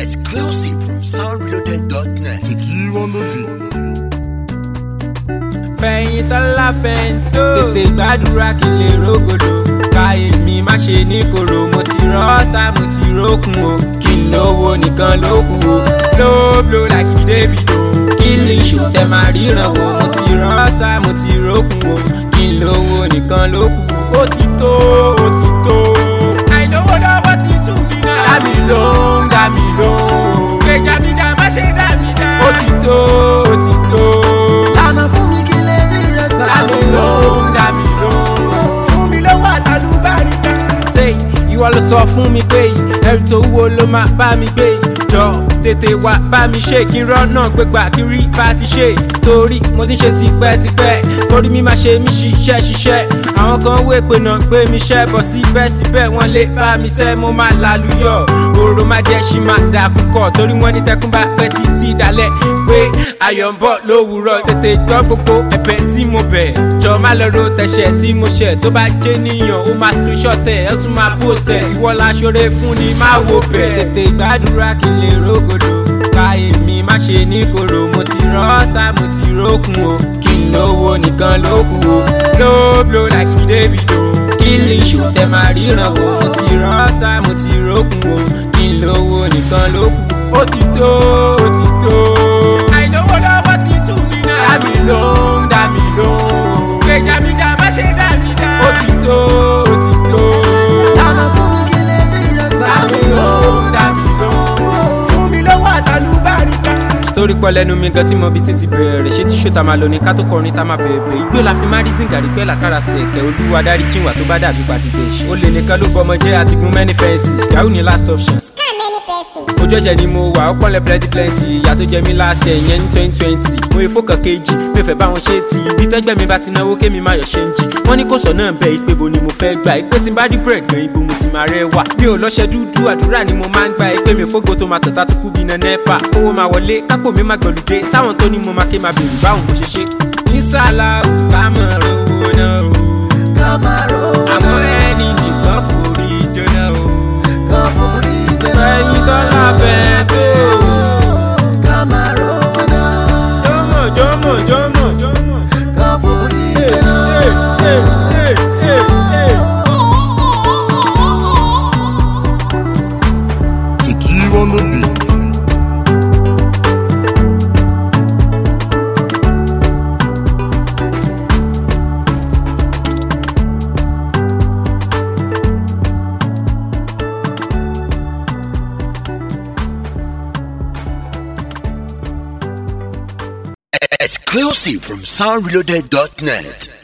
Exclusive from soundreloaded.net. Tiki on the beat. Fẹ̀yìn tọ́lá fẹ̀yìntó tètè gbàdúrà kí lè rógòdò káyé mi má ṣe ní kòrò mo ti rọ́ọ̀sà mo ti rókun o kí n lówó nìkan ló kù o lóblo like Davido kí n lè ṣù tẹ máa ríran wo mo ti rọ́ọ̀sà mo ti rókun o kí n lówó nìkan ló kù o ó ti tó ó ti tó àìlówó lọ́wọ́ ti sùn mí náà dàmí lóhùn gbèjà mi jà má ṣe dà mí dá ó ti tó ó ti tó. Lànà fún mi kí lè rí rẹ̀ gbà. Dàmí lóhùn fún mi lówó àtàlùbáríkà. Ṣé ìwọ ló sọ fún mi pé ẹrù tó wúwo ló máa bá mi gbé jọ tètè wá bá mi ṣe kí n rọ́nà gbégbà kí n rí bá ti ṣe torí mo ti ṣe tipẹ́tipẹ́ torí mi máa ṣe mí ṣiṣẹ́ àwọn kan wé pé náà gbé mi ṣẹ́ bọ̀ síbẹ̀síbẹ̀ wọ́n lè bá mi ṣẹ́ mo máa lálùyọ̀ òrò má jẹ́ ṣì máa dàkú kọ̀ torí wọ́n ní tẹkùn bá pẹ́ títí dalẹ̀ pé ayọ̀ ń bọ̀ lówùúrọ̀ tètè gbọ́ gbogbo ẹ̀bẹ̀ tí mo bẹ̀ jọ má lọ ro tẹ̀ṣẹ̀ tí mo ṣẹ̀ tó bá jẹ́ níyàn ó máa screenshot ẹ̀ ẹ̀ tún máa post ẹ̀ ìwọ la ṣoore fún ni má wo bẹ̀ tètè gbàdúrà kí n lè rógòdò káyé mi má ṣe ní kòrò mo ti rọ́ọ̀sà mo ti rókun o kí n lówó nìkan ló kù o lóblo like Davido kí n lè ṣù tẹ máa ríran wo mo ti rọ́ọ̀sà mo ti rókun o kí n lówó nìkan ló kù ó ti tó ó ti tó. àìlówó lọ́wọ́ ti sùn mí náà dàmí lóhùn gbèjà mi jà má ṣe dà mí dá ó ti tó ó ti tó. Lànà fún mi kí lè rí rẹ̀ gbà. dàmí lóhùn fún mi lówó àtàlùbáríkà. Story pọ̀ lẹ́nu mi gan tí mo bí títí bẹ̀rẹ̀ ṣé tí ṣòtà máa lọ ní ká tó kọrin tá máa bẹ̀ẹ̀bẹ̀ igbó la fi máa rí zingari pẹ́ làkàrà sí ẹ̀kẹ́ olúwa dárí jìnwà tó bá dàbí pàtí bẹ́ẹ̀ ó lè nìkan ló bọmọ jẹ́ àti gun many fences yahoo ni last option. ojú ẹ̀jẹ̀ ni mo wà ó pọ́nlẹ̀ plenty ìyá tó jẹ mí last year ìyẹn ní 2020 mo yẹ fókàn kejì mi fẹ́ bá wọn ṣe tì ibi tẹ́gbẹ́ mi bá ti náwó kémi máa yọ̀ ṣe ń jì wọ́n ní kò sọ náà bẹ́ẹ̀ ìpè bo ni mo fẹ́ gbà ìpè tí n bá rí bread gan ibo mo ti máa rẹwà mi ò lọ́ṣẹ́ dúdú àdúrà ni mo máa ń gbà ìpè mi fógo tó máa tọ̀tà tó kú bí iná nẹ́pà owó máa wọlé kápò mi máa gbọ̀lùdé táwọn tó ní mo máa ké máa bèrè báwọn mo ṣe ṣe. nísàlà ká mọ̀ owó náà o àwọn ẹni nìkan forí jóná o ẹyin tọ́lá fẹ́ẹ́ tó jọmọ. Tiki on the beat. Exclusive from soundreloaded.net.